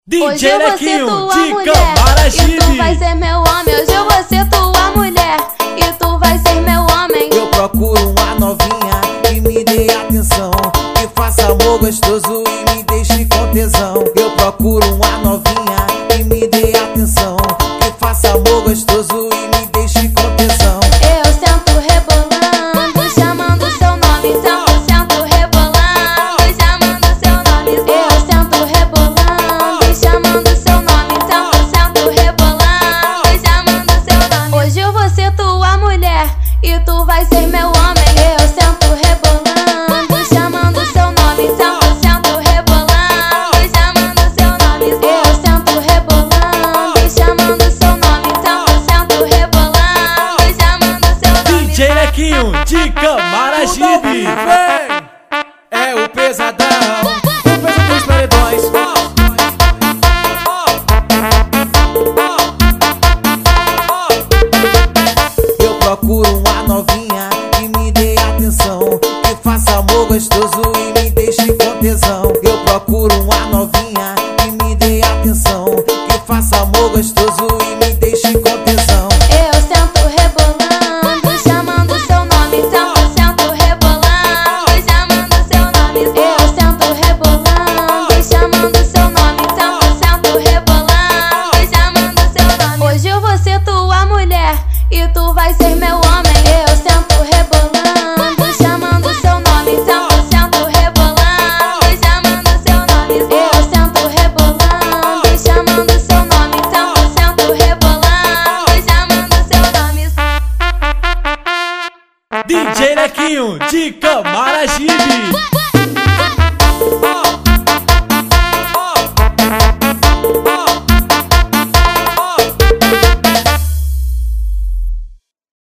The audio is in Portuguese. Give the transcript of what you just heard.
DJ Hoje eu vou ser Lequinho tua de mulher Camaragibe. e tu vai ser meu homem. Hoje eu vou ser tua mulher e tu vai ser meu homem. Eu procuro uma novinha que me dê atenção, que faça amor gostoso e me deixe com tesão. Eu procuro uma novinha